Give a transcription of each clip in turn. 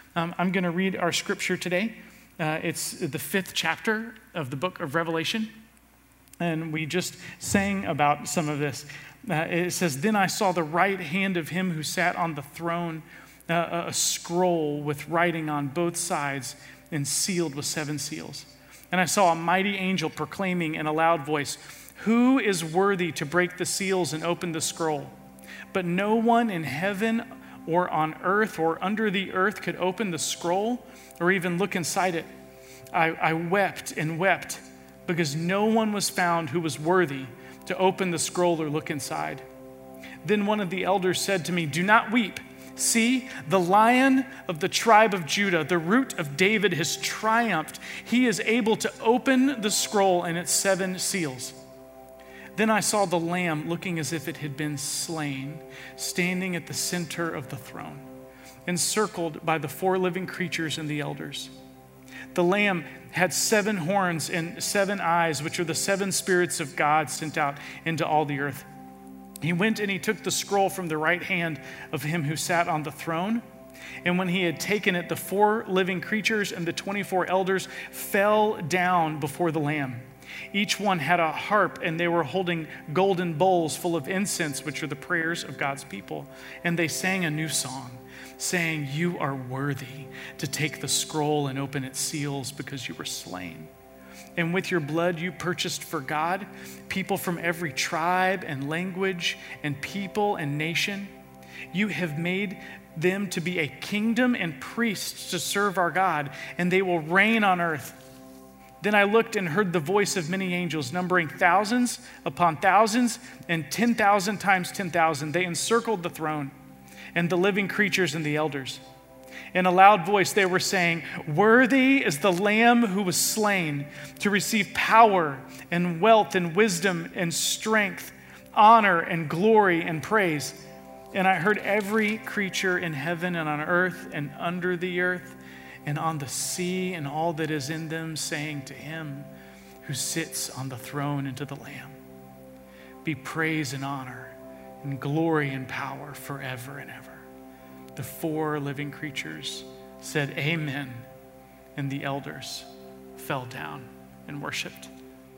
I'm going to read our scripture today. It's the 5th chapter of the book of Revelation, and we just sang about some of this. It says, "Then I saw the right hand of him who sat on the throne, a scroll with writing on both sides and sealed with 7 seals. And I saw a mighty angel proclaiming in a loud voice, 'Who is worthy to break the seals and open the scroll?' But no one in heaven or on earth or under the earth could open the scroll or even look inside it. I wept and wept because no one was found who was worthy to open the scroll or look inside. Then one of the elders said to me, 'Do not weep. See, the Lion of the tribe of Judah, the Root of David, has triumphed. He is able to open the scroll and its 7 seals.' Then I saw the Lamb looking as if it had been slain, standing at the center of the throne, encircled by the 4 living creatures and the elders. The Lamb had 7 horns and 7 eyes, which are the 7 spirits of God sent out into all the earth. He went and he took the scroll from the right hand of him who sat on the throne. And when he had taken it, the 4 living creatures and the 24 elders fell down before the Lamb. Each one had a harp, and they were holding golden bowls full of incense, which are the prayers of God's people. And they sang a new song, saying, 'You are worthy to take the scroll and open its seals because you were slain. And with your blood you purchased for God people from every tribe and language and people and nation. You have made them to be a kingdom and priests to serve our God, and they will reign on earth.' Then I looked and heard the voice of many angels, numbering thousands upon thousands and 10,000 times 10,000. They encircled the throne and the living creatures and the elders. In a loud voice they were saying, 'Worthy is the Lamb who was slain to receive power and wealth and wisdom and strength, honor and glory and praise.' And I heard every creature in heaven and on earth and under the earth and on the sea and all that is in them, saying to him who sits on the throne and to the Lamb, be praise and honor and glory and power forever and ever." The 4 living creatures said, "Amen," and the elders fell down and worshiped.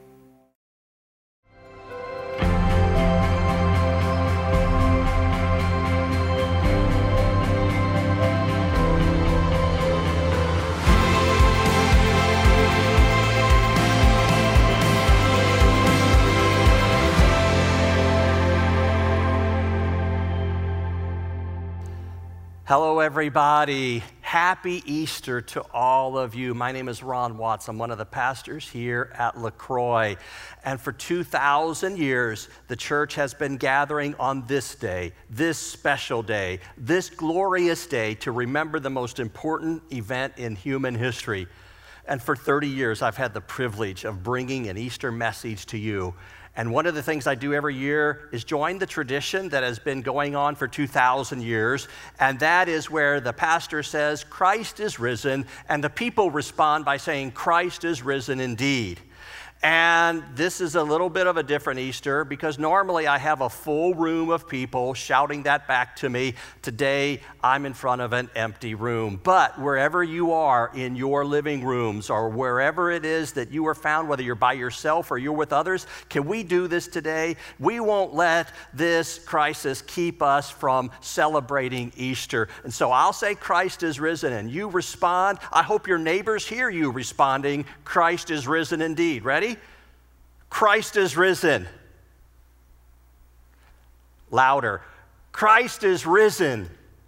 Hello, everybody. Happy Easter to all of you. My name is Ron Watts. I'm one of the pastors here at LaCroix. And for 2,000 years, the church has been gathering on this day, this special day, this glorious day to remember the most important event in human history. And for 30 years, I've had the privilege of bringing an Easter message to you. And one of the things I do every year is join the tradition that has been going on for 2,000 years, and that is where the pastor says, "Christ is risen," and the people respond by saying, "Christ is risen indeed." And this is a little bit of a different Easter because normally I have a full room of people shouting that back to me. Today, I'm in front of an empty room. But wherever you are in your living rooms or wherever it is that you are found, whether you're by yourself or you're with others, can we do this today? We won't let this crisis keep us from celebrating Easter. And so I'll say Christ is risen, and you respond. I hope your neighbors hear you responding, Christ is risen indeed. Ready? Christ is risen. Louder. Christ is risen.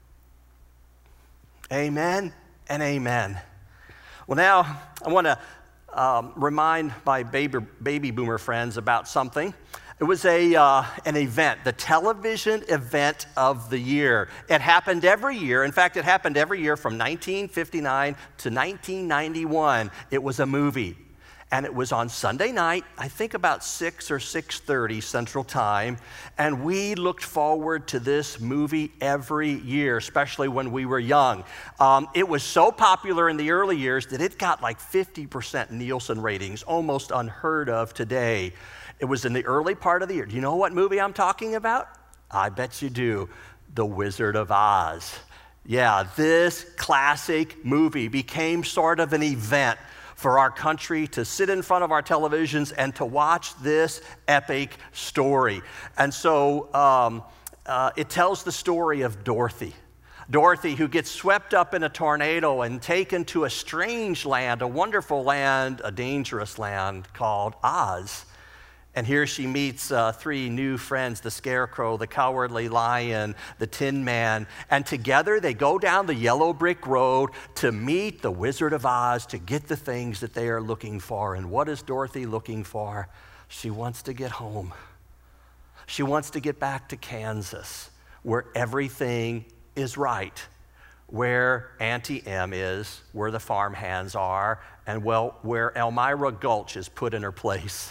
Amen and amen. Well, now I want to remind my baby boomer friends about something. It was an event, the television event of the year. It happened every year. In fact, it happened every year from 1959 to 1991. It was a movie. And it was on Sunday night, I think about 6 or 6:30 Central Time, and we looked forward to this movie every year, especially when we were young. It was so popular in the early years that it got like 50% Nielsen ratings, almost unheard of today. It was in the early part of the year. Do you know what movie I'm talking about? I bet you do. The Wizard of Oz. Yeah, this classic movie became sort of an event for our country to sit in front of our televisions and to watch this epic story. And so it tells the story of Dorothy. Dorothy, who gets swept up in a tornado and taken to a strange land, a wonderful land, a dangerous land called Oz. And here she meets three new friends, the Scarecrow, the Cowardly Lion, the Tin Man. And together they go down the yellow brick road to meet the Wizard of Oz to get the things that they are looking for. And what is Dorothy looking for? She wants to get home. She wants to get back to Kansas, where everything is right, where Auntie Em is, where the farmhands are, and well, where Elmira Gulch is put in her place.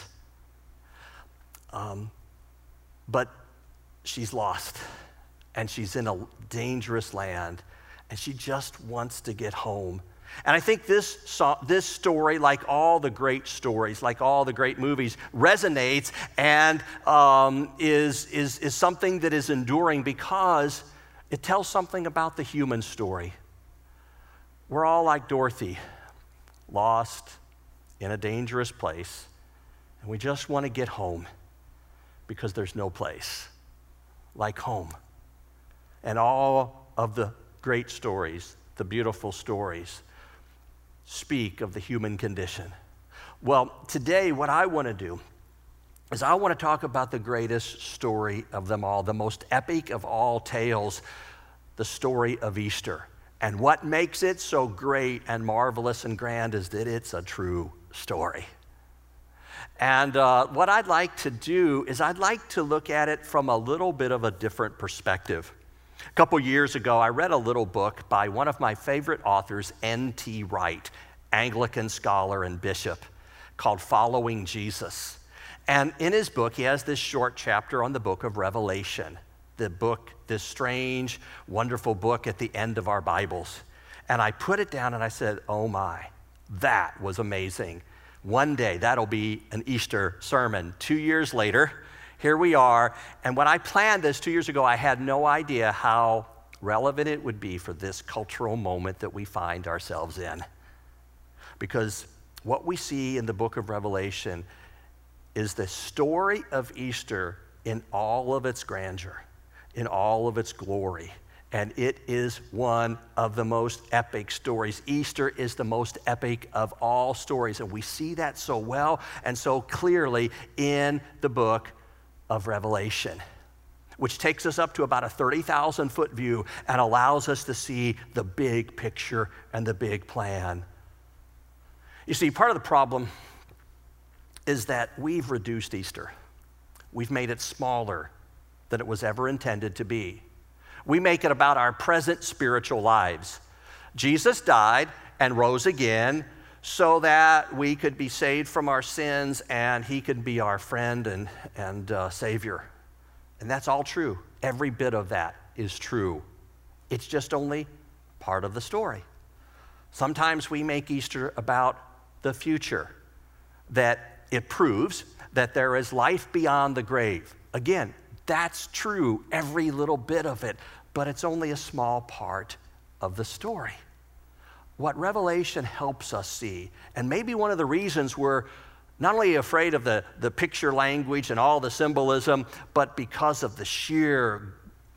But she's lost, and she's in a dangerous land, and she just wants to get home. And I think this story, like all the great stories, like all the great movies, resonates and is something that is enduring because it tells something about the human story. We're all like Dorothy, lost in a dangerous place, and we just want to get home because there's no place like home. And all of the great stories, the beautiful stories, speak of the human condition. Well, today what I want to do is I want to talk about the greatest story of them all, the most epic of all tales, the story of Easter. And what makes it so great and marvelous and grand is that it's a true story. And what I'd like to do is I'd like to look at it from a little bit of a different perspective. A couple years ago, I read a little book by one of my favorite authors, N.T. Wright, Anglican scholar and bishop, called Following Jesus. And in his book, he has this short chapter on the book of Revelation, the book, this strange, wonderful book at the end of our Bibles. And I put it down and I said, oh my, that was amazing. One day, that'll be an Easter sermon. 2 years later, here we are. And when I planned this 2 years ago, I had no idea how relevant it would be for this cultural moment that we find ourselves in. Because what we see in the book of Revelation is the story of Easter in all of its grandeur, in all of its glory. And it is one of the most epic stories. Easter is the most epic of all stories. And we see that so well and so clearly in the book of Revelation, which takes us up to about a 30,000-foot view and allows us to see the big picture and the big plan. You see, part of the problem is that we've reduced Easter. We've made it smaller than it was ever intended to be. We make it about our present spiritual lives. Jesus died and rose again so that we could be saved from our sins and he could be our friend and Savior. And that's all true. Every bit of that is true. It's just only part of the story. Sometimes we make Easter about the future, that it proves that there is life beyond the grave. Again, that's true, every little bit of it, but it's only a small part of the story. What Revelation helps us see, and maybe one of the reasons we're not only afraid of the picture language and all the symbolism, but because of the sheer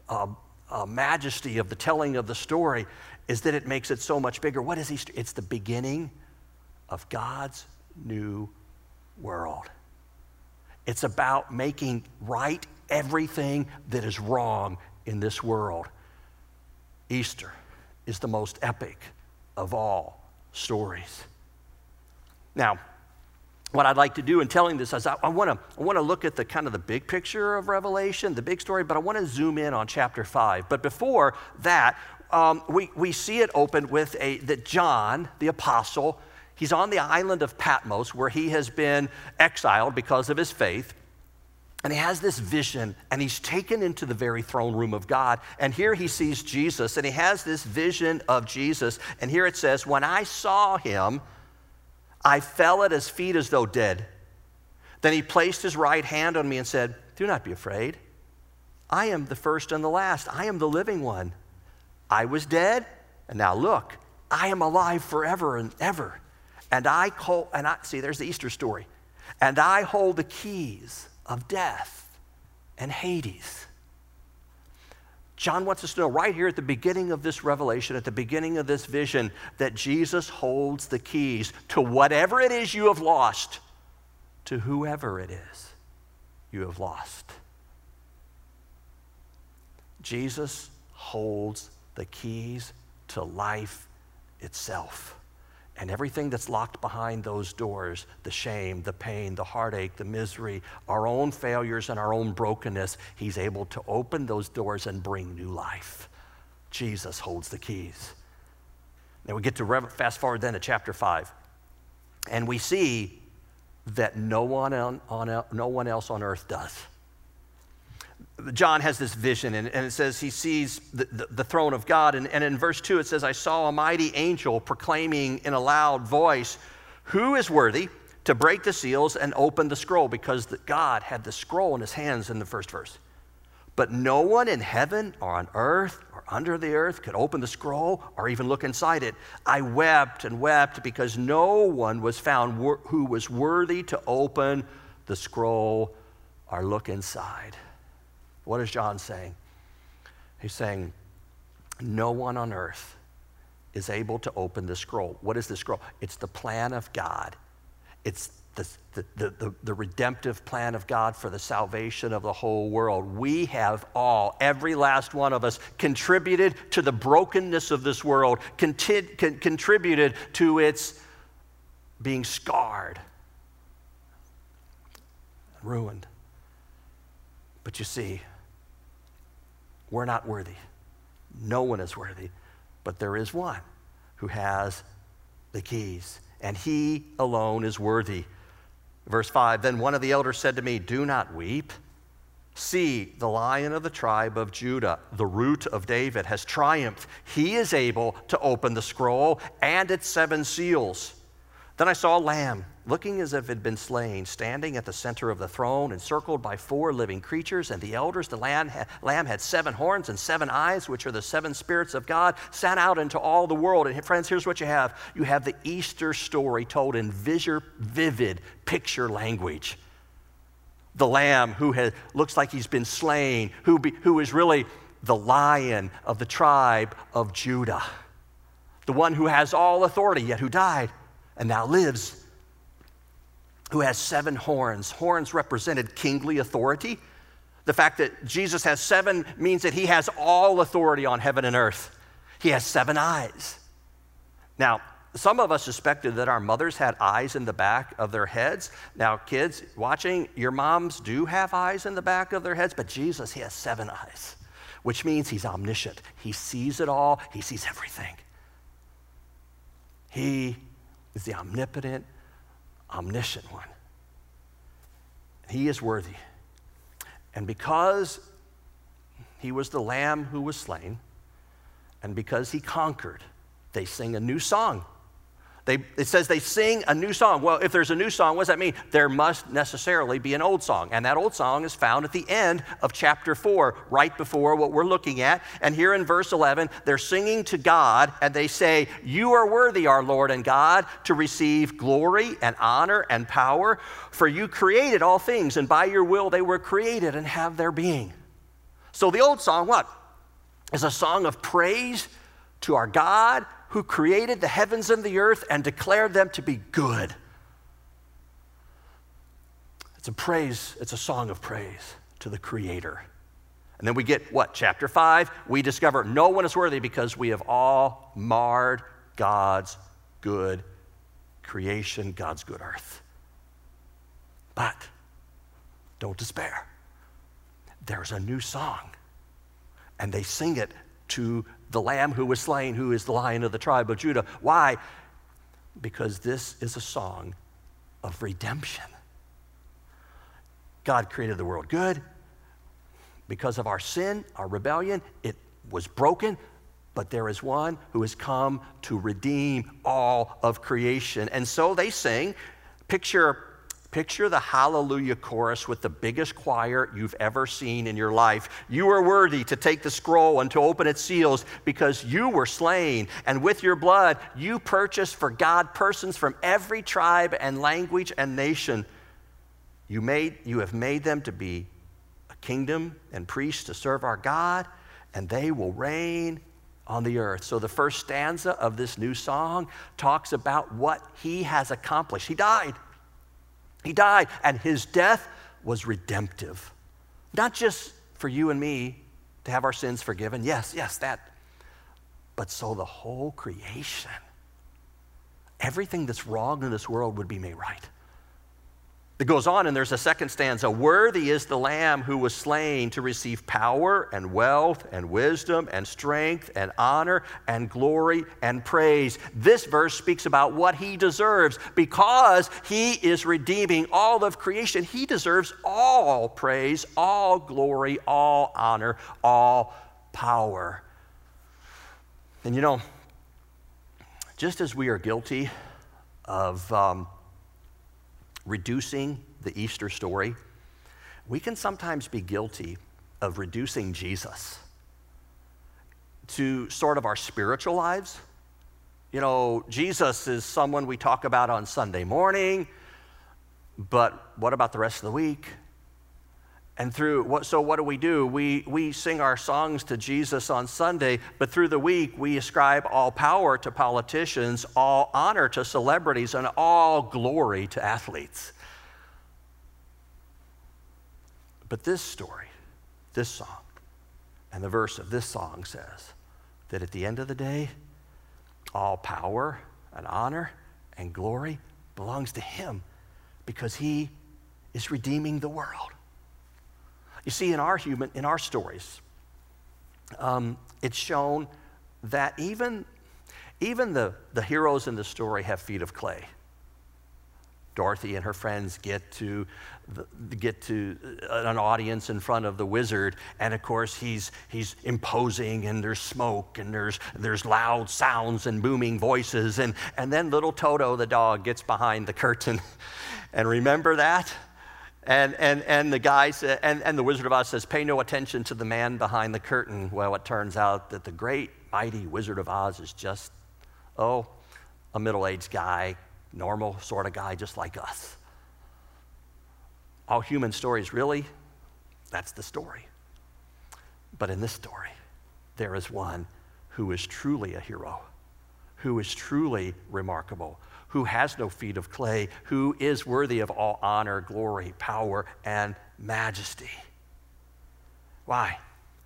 majesty of the telling of the story, is that it makes it so much bigger. What is Easter? It's the beginning of God's new world. It's about making right everything that is wrong in this world. Easter is the most epic of all stories. Now, what I'd like to do in telling this is I want to look at the kind of the big picture of Revelation, the big story, but I want to zoom in on chapter 5. But before that, we see it open with that John, the apostle, he's on the island of Patmos where he has been exiled because of his faith. And he has this vision, and he's taken into the very throne room of God. And here he sees Jesus, and he has this vision of Jesus. And here it says, when I saw him, I fell at his feet as though dead. Then he placed his right hand on me and said, do not be afraid. I am the first and the last. I am the living one. I was dead, and now look, I am alive forever and ever. See, there's the Easter story. And I hold the keys of death and Hades. John wants us to know right here at the beginning of this revelation, at the beginning of this vision, that Jesus holds the keys to whatever it is you have lost, to whoever it is you have lost. Jesus holds the keys to life itself. And everything that's locked behind those doors, the shame, the pain, the heartache, the misery, our own failures and our own brokenness, he's able to open those doors and bring new life. Jesus holds the keys. Now we get to fast forward then to chapter 5. And we see that no one else on earth does. John has this vision, and it says he sees the throne of God. And in verse 2, it says, I saw a mighty angel proclaiming in a loud voice, who is worthy to break the seals and open the scroll? Because God had the scroll in his hands in the first verse. But no one in heaven or on earth or under the earth could open the scroll or even look inside it. I wept and wept because no one was found who was worthy to open the scroll or look inside. What is John saying? He's saying, no one on earth is able to open the scroll. What is the scroll? It's the plan of God. It's the redemptive plan of God for the salvation of the whole world. We have all, every last one of us, contributed to the brokenness of this world, contributed to its being scarred, ruined. But you see, we're not worthy. No one is worthy, but there is one who has the keys, and he alone is worthy. Verse 5, then one of the elders said to me, do not weep. See, the Lion of the tribe of Judah, the Root of David, has triumphed. He is able to open the scroll and its 7 seals. Then I saw a lamb, looking as if it had been slain, standing at the center of the throne, encircled by 4 living creatures, and the elders. The lamb had 7 horns and 7 eyes, which are the 7 spirits of God, sent out into all the world. And friends, here's what you have. You have the Easter story told in vivid picture language. The lamb who looks like he's been slain, who is really the Lion of the tribe of Judah, the one who has all authority, yet who died and now lives, who has 7 horns. Horns represented kingly authority. The fact that Jesus has 7 means that he has all authority on heaven and earth. He has 7 eyes. Now, some of us suspected that our mothers had eyes in the back of their heads. Now, kids watching, your moms do have eyes in the back of their heads, but Jesus, he has 7 eyes, which means he's omniscient. He sees it all. He sees everything. He is the omnipotent, omniscient one. He is worthy. And because he was the Lamb who was slain, and because he conquered, they sing a new song. It says they sing a new song. Well, if there's a new song, what does that mean? There must necessarily be an old song. And that old song is found at the end of chapter 4, right before what we're looking at. And here in verse 11, they're singing to God, and they say, you are worthy, our Lord and God, to receive glory and honor and power, for you created all things, and by your will they were created and have their being. So the old song, what? Is a song of praise to our God, who created the heavens and the earth and declared them to be good. It's a praise, it's a song of praise to the Creator. And then we get what? Chapter 5, we discover no one is worthy because we have all marred God's good creation, God's good earth. But don't despair. There's a new song, and they sing it to the Lamb who was slain, who is the Lion of the tribe of Judah. Why? Because this is a song of redemption. God created the world good. Because of our sin, our rebellion, it was broken, but there is one who has come to redeem all of creation. And so they sing, picture Picture the hallelujah chorus with the biggest choir you've ever seen in your life. You are worthy to take the scroll and to open its seals because you were slain, and with your blood you purchased for God persons from every tribe and language and nation. You have made them to be a kingdom and priests to serve our God, and they will reign on the earth. So the first stanza of this new song talks about what he has accomplished. He died. He died, and his death was redemptive. Not just for you and me to have our sins forgiven. Yes, that. But so the whole creation, everything that's wrong in this world would be made right. It goes on, and there's a second stanza. Worthy is the Lamb who was slain to receive power and wealth and wisdom and strength and honor and glory and praise. This verse speaks about what he deserves. Because he is redeeming all of creation, he deserves all praise, all glory, all honor, all power. And you know, just as we are guilty of reducing the Easter story, we can sometimes be guilty of reducing Jesus to sort of our spiritual lives. You know, Jesus is someone we talk about on Sunday morning, but what about the rest of the week? And so what do? We sing our songs to Jesus on Sunday, but through the week we ascribe all power to politicians, all honor to celebrities, and all glory to athletes. But this story, this song, and the verse of this song says that at the end of the day, all power and honor and glory belongs to him because he is redeeming the world. You see, in our stories, it's shown that even the heroes in the story have feet of clay. Dorothy and her friends get to an audience in front of the wizard, and of course he's imposing, and there's smoke, and there's loud sounds and booming voices, and then little Toto the dog gets behind the curtain, and remember that. And the guy said, and the Wizard of Oz says, pay no attention to the man behind the curtain. Well, it turns out that the great, mighty Wizard of Oz is just, a middle-aged guy, normal sort of guy, just like us. All human stories, really, that's the story. But in this story, there is one who is truly a hero, who is truly remarkable, who has no feet of clay, who is worthy of all honor, glory, power, and majesty. Why?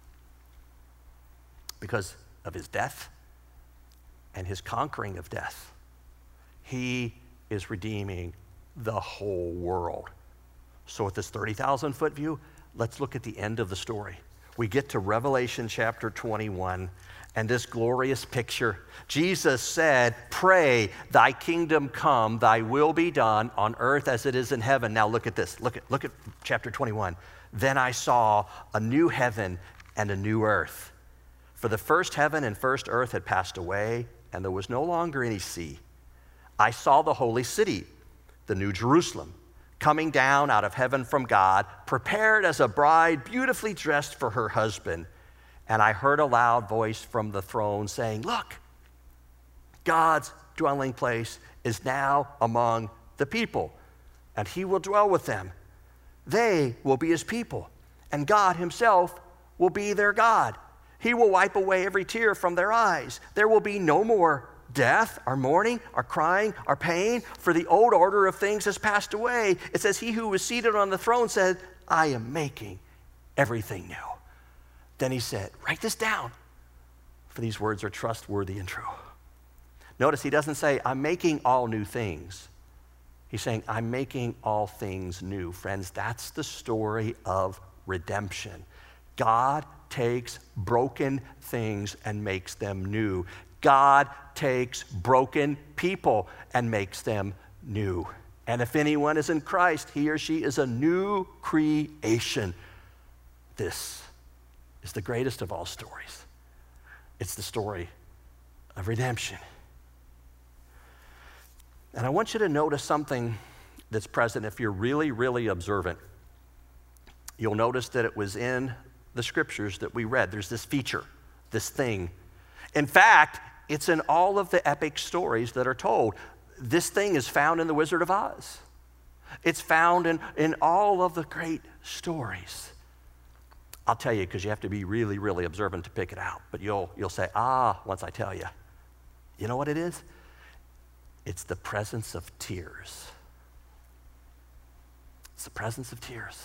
Because of his death and his conquering of death. He is redeeming the whole world. So with this 30,000-foot view, let's look at the end of the story. We get to Revelation chapter 21, and this glorious picture. Jesus said, pray, thy kingdom come, thy will be done on earth as it is in heaven. Now look at this. Look at chapter 21. Then I saw a new heaven and a new earth. For the first heaven and first earth had passed away, and there was no longer any sea. I saw the holy city, the new Jerusalem, coming down out of heaven from God, prepared as a bride beautifully dressed for her husband. And I heard a loud voice from the throne saying, look, God's dwelling place is now among the people, and he will dwell with them. They will be his people, and God himself will be their God. He will wipe away every tear from their eyes. There will be no more death, or mourning, or crying, or pain, for the old order of things has passed away. It says, he who was seated on the throne said, I am making everything new. Then he said, write this down, for these words are trustworthy and true. Notice he doesn't say, I'm making all new things. He's saying, I'm making all things new. Friends, that's the story of redemption. God takes broken things and makes them new. God takes broken people and makes them new. And if anyone is in Christ, he or she is a new creation. This is the greatest of all stories. It's the story of redemption. And I want you to notice something that's present, if you're really, really observant, you'll notice that it was in the scriptures that we read. There's this feature, this thing. In fact, it's in all of the epic stories that are told. This thing is found in The Wizard of Oz. It's found in all of the great stories. I'll tell you, because you have to be really, really observant to pick it out. But you'll say, once I tell you. You know what it is? It's the presence of tears. It's the presence of tears.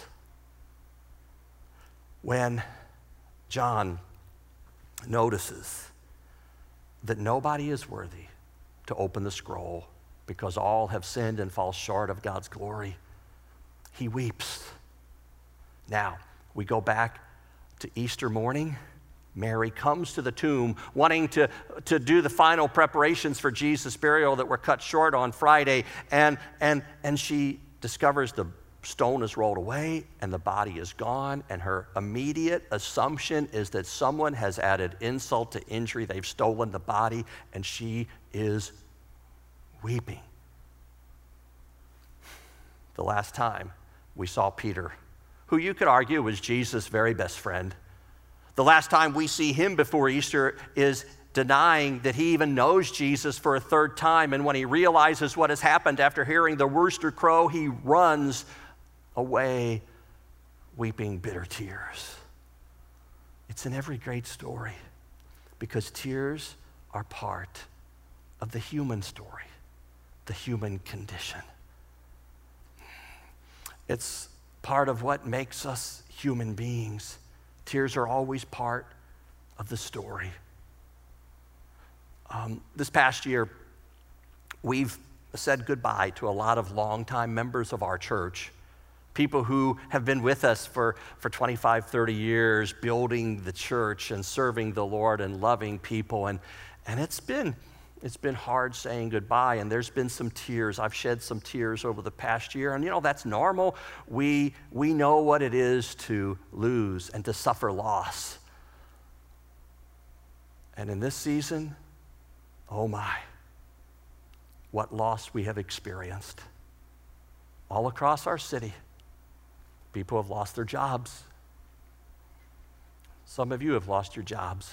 When John notices that nobody is worthy to open the scroll because all have sinned and fall short of God's glory, he weeps. Now, we go back to Easter morning. Mary comes to the tomb wanting to do the final preparations for Jesus' burial that were cut short on Friday, and she discovers the stone is rolled away and the body is gone, and her immediate assumption is that someone has added insult to injury. They've stolen the body, and she is weeping. The last time we saw Peter, who you could argue was Jesus' very best friend, the last time we see him before Easter is denying that he even knows Jesus for a third time, and when he realizes what has happened after hearing the rooster crow, he runs away weeping bitter tears. It's in every great story because tears are part of the human story, the human condition. It's part of what makes us human beings. Tears are always part of the story. This past year, we've said goodbye to a lot of longtime members of our church, people who have been with us for 25, 30 years, building the church and serving the Lord and loving people. And it's been hard saying goodbye, and there's been some tears. I've shed some tears over the past year, and that's normal. We know what it is to lose and to suffer loss. And in this season, oh my, what loss we have experienced. All across our city, people have lost their jobs. Some of you have lost your jobs.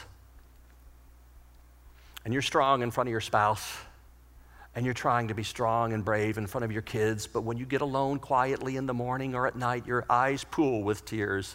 And you're strong in front of your spouse, and you're trying to be strong and brave in front of your kids, but when you get alone quietly in the morning or at night, your eyes pool with tears.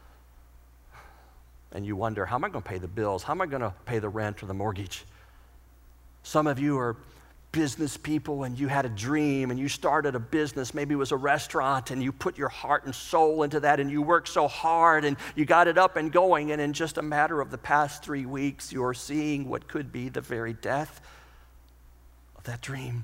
And you wonder, how am I going to pay the bills? How am I going to pay the rent or the mortgage? Some of you are business people, and you had a dream and you started a business. Maybe it was a restaurant, and you put your heart and soul into that, and you worked so hard and you got it up and going, and in just a matter of the past 3 weeks, you're seeing what could be the very death of that dream.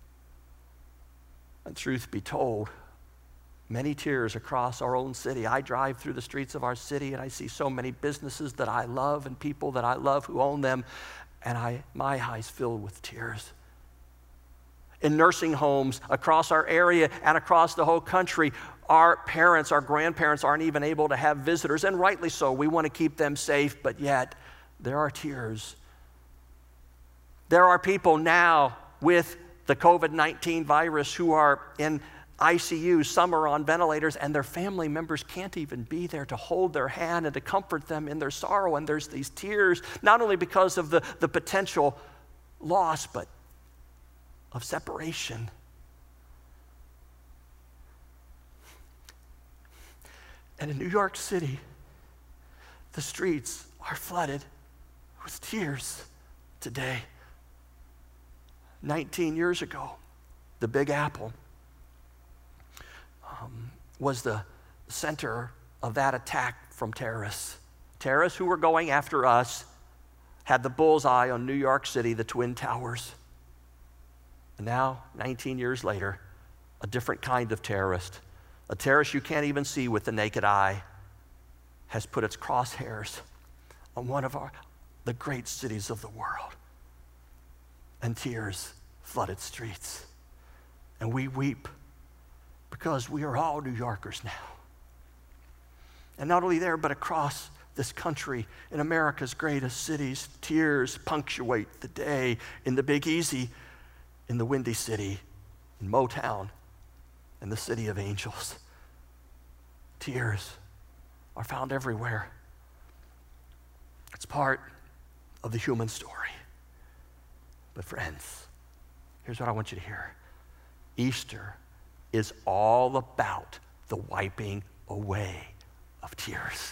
And truth be told, many tears across our own city. I drive through the streets of our city, and I see so many businesses that I love and people that I love who own them, and my eyes fill with tears. In nursing homes across our area and across the whole country, our parents, our grandparents aren't even able to have visitors, and rightly so. We want to keep them safe, but yet there are tears. There are people now with the COVID-19 virus who are in ICU, some are on ventilators, and their family members can't even be there to hold their hand and to comfort them in their sorrow, and there's these tears, not only because of the potential loss, but of separation. And in New York City, the streets are flooded with tears today. 19 years ago, the Big Apple was the center of that attack from terrorists. Terrorists who were going after us had the bullseye on New York City, the Twin Towers. And now, 19 years later, a different kind of terrorist, a terrorist you can't even see with the naked eye, has put its crosshairs on one of the great cities of the world. And tears flooded streets. And we weep because we are all New Yorkers now. And not only there, but across this country, in America's greatest cities, tears punctuate the day in the Big Easy, in the Windy City, in Motown, in the city of angels. Tears are found everywhere. It's part of the human story. But friends, here's what I want you to hear. Easter is all about the wiping away of tears.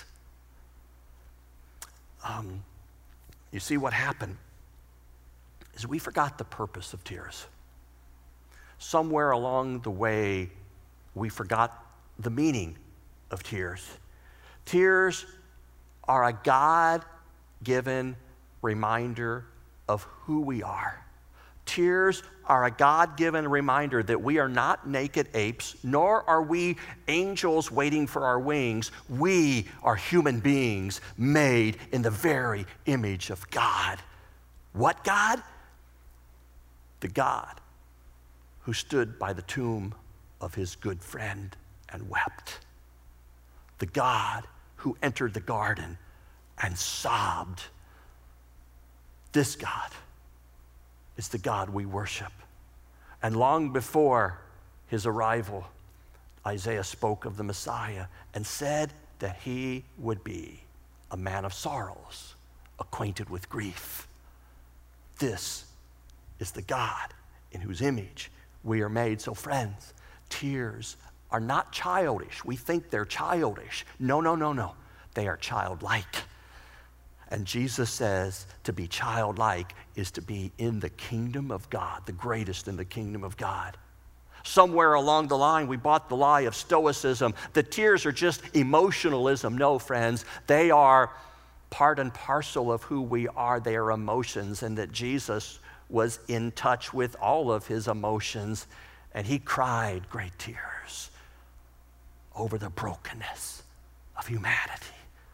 You see, what happened is we forgot the purpose of tears. Somewhere along the way, we forgot the meaning of tears. Tears are a God-given reminder of who we are. Tears are a God-given reminder that we are not naked apes, nor are we angels waiting for our wings. We are human beings made in the very image of God. What God? The God who stood by the tomb of his good friend and wept. The God who entered the garden and sobbed. This God is the God we worship. And long before his arrival, Isaiah spoke of the Messiah and said that he would be a man of sorrows, acquainted with grief. This is the God in whose image we are made. So friends, tears are not childish. We think they're childish. No, no, no, no. They are childlike. And Jesus says to be childlike is to be in the kingdom of God, the greatest in the kingdom of God. Somewhere along the line, we bought the lie of stoicism. The tears are just emotionalism. No, friends, they are part and parcel of who we are. They are emotions, and that Jesus was in touch with all of his emotions, and he cried great tears over the brokenness of humanity.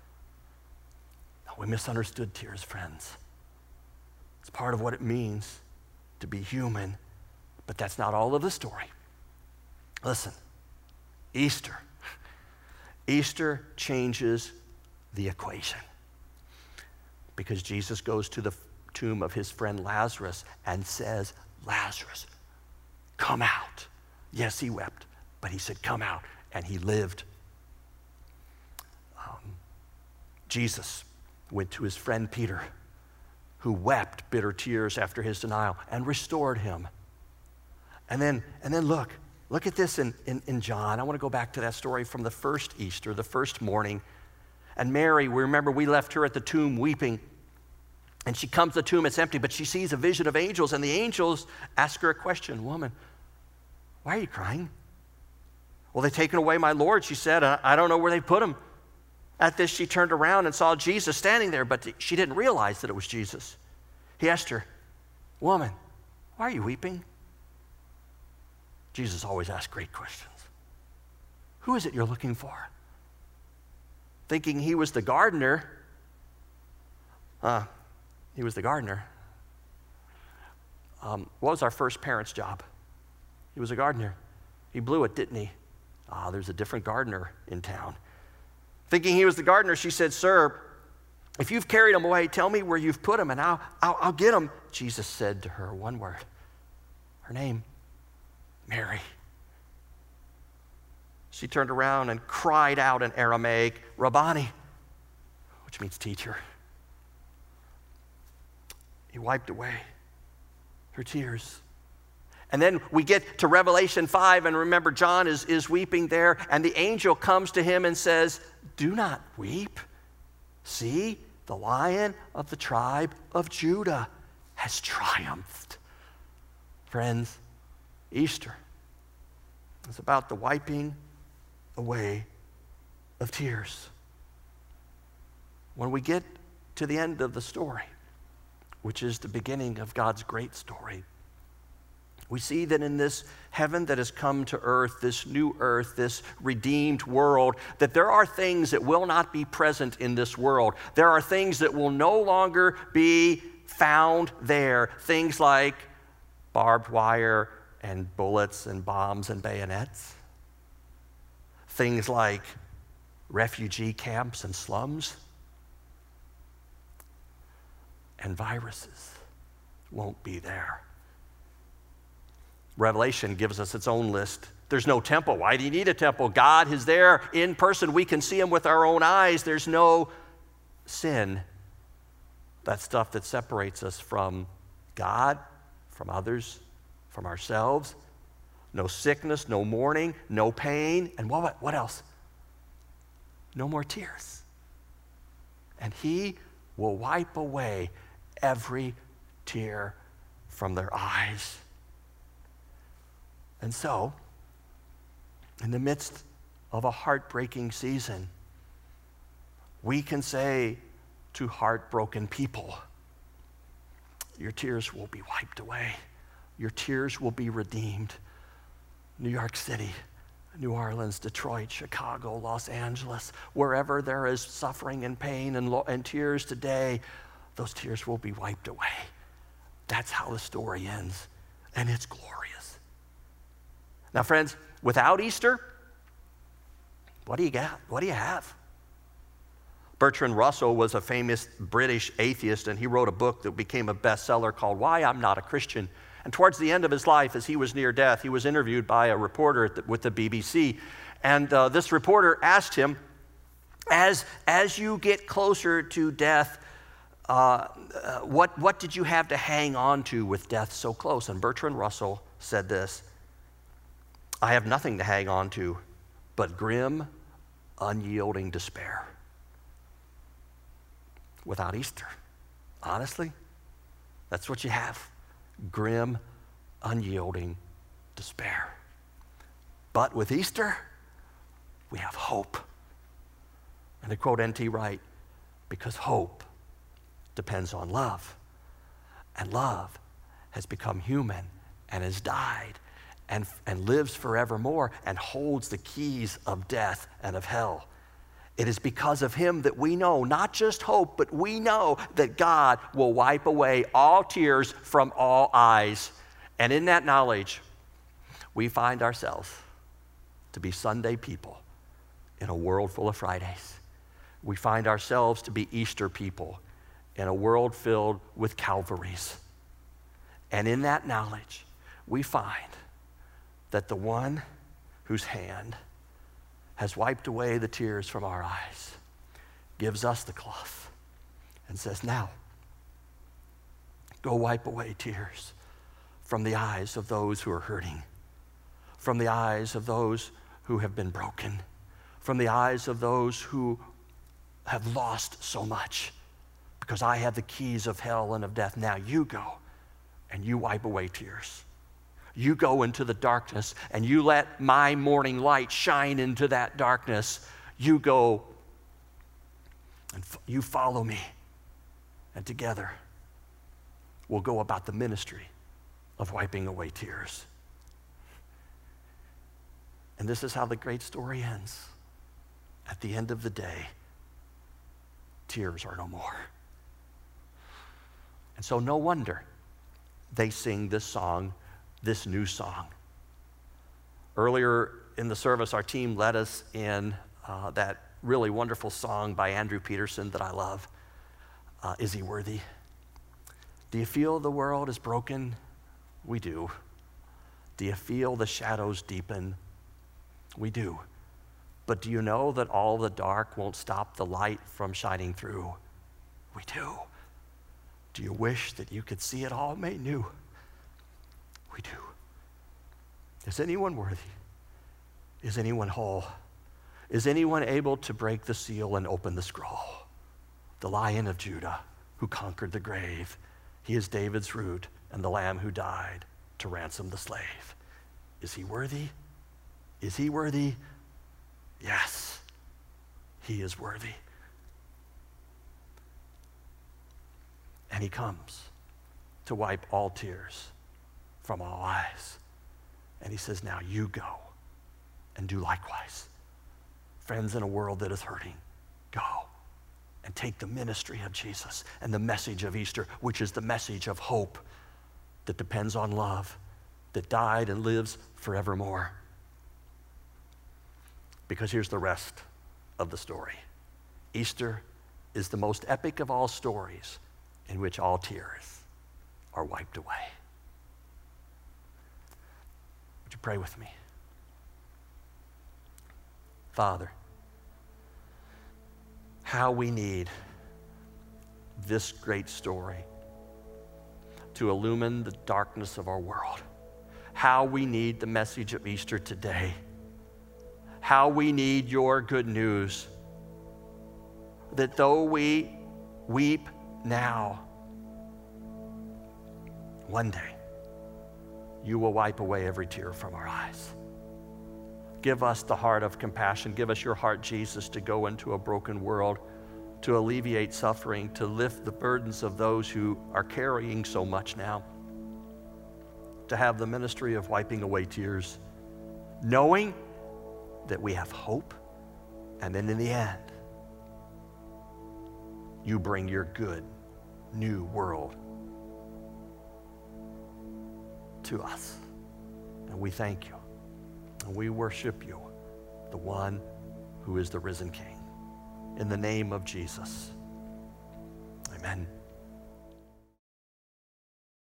We misunderstood tears, friends. It's part of what it means to be human, but that's not all of the story. Listen, Easter changes the equation because Jesus goes to the tomb of his friend Lazarus and says, Lazarus, come out. Yes, he wept, but he said, come out, and he lived. Jesus went to his friend Peter, who wept bitter tears after his denial, and restored him. And then look at this in John. I want to go back to that story from the first Easter, the first morning. And Mary, we remember we left her at the tomb weeping. And she comes to the tomb, it's empty, but she sees a vision of angels, and the angels ask her a question. Woman, why are you crying? Well, they've taken away my Lord, she said. I don't know where they put him. At this, she turned around and saw Jesus standing there, but she didn't realize that it was Jesus. He asked her, woman, why are you weeping? Jesus always asks great questions. Who is it you're looking for? Thinking he was the gardener. He was the gardener. What was our first parent's job? He was a gardener. He blew it, didn't he? There's a different gardener in town. Thinking he was the gardener, she said, sir, if you've carried him away, tell me where you've put him, and I'll get him. Jesus said to her one word, her name, Mary. She turned around and cried out in Aramaic, Rabboni, which means teacher. He wiped away her tears. And then we get to Revelation 5, and remember, John is weeping there, and the angel comes to him and says, do not weep. See, the Lion of the tribe of Judah has triumphed. Friends, Easter is about the wiping away of tears. When we get to the end of the story, which is the beginning of God's great story, we see that in this heaven that has come to earth, this redeemed world, that there are things that will not be present in this world. There are things that will no longer be found there. Things like barbed wire and bullets and bombs and bayonets. Things like refugee camps and slums. And viruses won't be there. Revelation gives us its own list There's no temple. Why do you need a temple? God is there in person. We can see him with our own eyes. There's no sin. That stuff that separates us from God, from others, from ourselves. No sickness, no mourning, no pain. And what else? No more tears. And he will wipe away every tear from their eyes. And so, in the midst of a heartbreaking season, we can say to heartbroken people, your tears will be wiped away. Your tears will be redeemed. New York City, New Orleans, Detroit, Chicago, Los Angeles, wherever there is suffering and pain and tears today, those tears will be wiped away. That's how the story ends, and it's glorious. Now, friends, without Easter, what do you got? What do you have? Bertrand Russell was a famous British atheist, and he wrote a book that became a bestseller called Why I'm Not a Christian. And towards the end of his life, as he was near death, he was interviewed by a reporter with the BBC. And this reporter asked him, as you get closer to death, what did you have to hang on to with death so close? And Bertrand Russell said this, I have nothing to hang on to but grim, unyielding despair. Without Easter, honestly, that's what you have. Grim, unyielding despair. But with Easter, we have hope. And to quote N.T. Wright, because hope depends on love. And love has become human and has died and lives forevermore and holds the keys of death and of hell. It is because of him that we know, not just hope, but we know that God will wipe away all tears from all eyes. And in that knowledge, we find ourselves to be Sunday people in a world full of Fridays. We find ourselves to be Easter people in a world filled with Calvaries. And in that knowledge, we find that the one whose hand has wiped away the tears from our eyes gives us the cloth and says, now, go wipe away tears from the eyes of those who are hurting, from the eyes of those who have been broken, from the eyes of those who have lost so much, because I have the keys of hell and of death. Now you go and you wipe away tears. You go into the darkness and you let my morning light shine into that darkness. You go and you follow me. And together we'll go about the ministry of wiping away tears. And this is how the great story ends. At the end of the day, tears are no more. And so no wonder they sing this song, this new song. Earlier in the service, our team led us in that really wonderful song by Andrew Peterson that I love. Is he worthy? Do you feel the world is broken? We do. Do you feel the shadows deepen? We do. But do you know that all the dark won't stop the light from shining through? We do. Do you wish that you could see it all made new? We do. Is anyone worthy? Is anyone whole? Is anyone able to break the seal and open the scroll? The Lion of Judah who conquered the grave. He is David's root and the Lamb who died to ransom the slave. Is he worthy? Is he worthy? Yes, he is worthy. And he comes to wipe all tears from all eyes. And he says, now you go and do likewise. Friends, in a world that is hurting, go and take the ministry of Jesus and the message of Easter, which is the message of hope that depends on love, that died and lives forevermore. Because here's the rest of the story. Easter is the most epic of all stories in which all tears are wiped away. Would you pray with me? Father, how we need this great story to illumine the darkness of our world. How we need the message of Easter today. How we need your good news that though we weep now, one day you will wipe away every tear from our eyes. Give us the heart of compassion. Give us your heart, Jesus, to go into a broken world, to alleviate suffering, to lift the burdens of those who are carrying so much now, to have the ministry of wiping away tears, knowing that we have hope, and then in the end, you bring your good new world to us. And we thank you, and we worship you, the one who is the risen King. In the name of Jesus, amen.